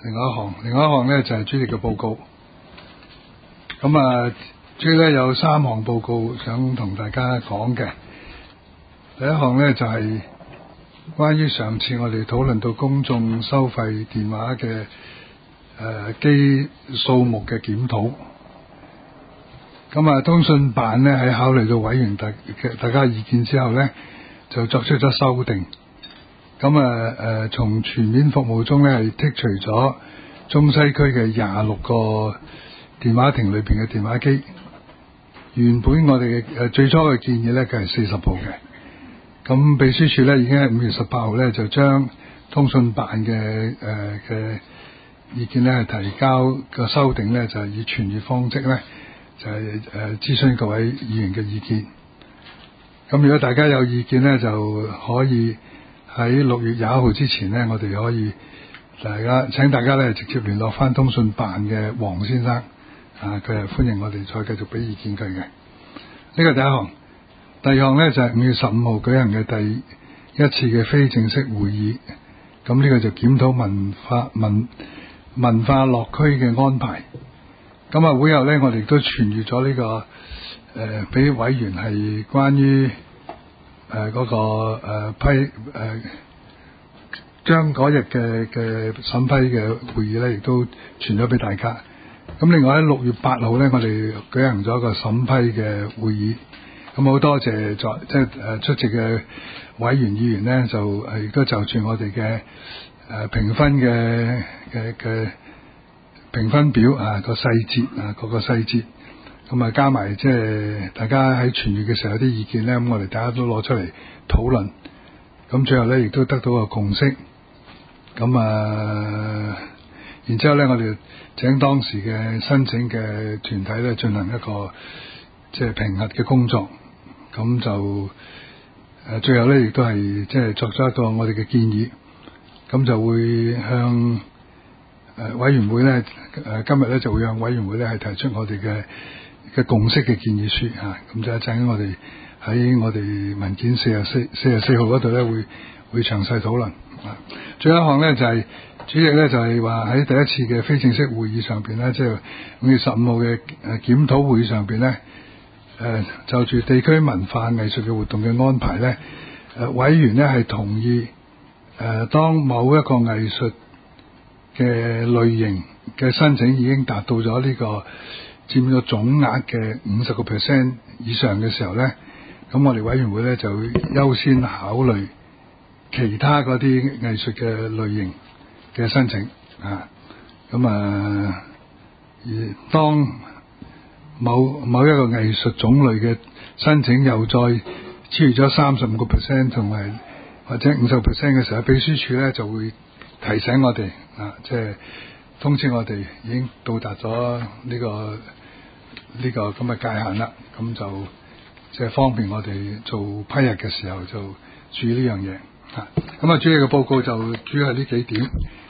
另外一項咧就係主席嘅報告。咁主席咧有3項報告想同大家講嘅。第一項咧就係關於上次我哋討論到公眾收費電話嘅機數目嘅檢討。通訊辦咧喺考慮到委員大家意見之後咧，就作出咗修訂。從全面服務中咧係剔除咗中西區嘅26個電話亭裏邊嘅電話機。原本我哋嘅最初嘅建議咧，佢係40部嘅。咁秘書處咧已經喺5月18號咧就將通訊辦嘅意見咧係提交個修訂咧，就係以傳閱方式咧就係諮詢各位議員嘅意見。咁如果大家有意見咧，就可以喺6月21號之前咧，我哋可以請大家咧直接聯絡翻通訊辦嘅黃先生，佢係歡迎我哋再繼續俾意見佢嘅。呢個第一項。第二項咧就係5月15號舉行嘅第一次嘅非正式會議。咁呢個就檢討文化樂區嘅安排。會後咧，我哋都傳閱咗呢個俾委員係關於將嗰日嘅審批嘅會議咧，亦都傳咗俾大家。咁另外喺6月8號咧，我哋舉行咗一個審批嘅會議。好多謝出席嘅委員議員咧，就亦都就住我哋嘅評分嘅評分表個細節各個細節，加埋大家喺傳閱嘅時候有啲意見咧，咁我哋大家都攞出嚟討論。最後咧亦都得到個共識。然之後咧，我哋請當時嘅申請嘅團體咧進行一個評核嘅工作。最後咧亦都係作咗一個我哋嘅建議。就會向委員會咧今日咧就會向委員會咧係提出我哋嘅共識嘅建議書就一陣我哋喺我哋文件44號嗰度咧會詳細討論。最後一項咧就係主席咧就係話喺第一次嘅非正式會議上邊咧，即係5月15號嘅檢討會上邊咧，就住地區文化藝術嘅活動嘅安排咧，委員咧係同意當某一個藝術嘅類型嘅申請已經達到咗呢個佔咗總額嘅50% 以上嘅時候咧，咁我哋委員會咧就會優先考慮其他嗰啲藝術嘅類型嘅申請而當某一個藝術種類嘅申請又再超越咗35% 同埋或者50% 嘅時候，秘書處咧就會提醒我哋通知我哋已經到達咗呢個咁嘅界限啦。咁就方便我哋做批核嘅時候就注意呢樣嘢。主席嘅報告就主要係呢幾點。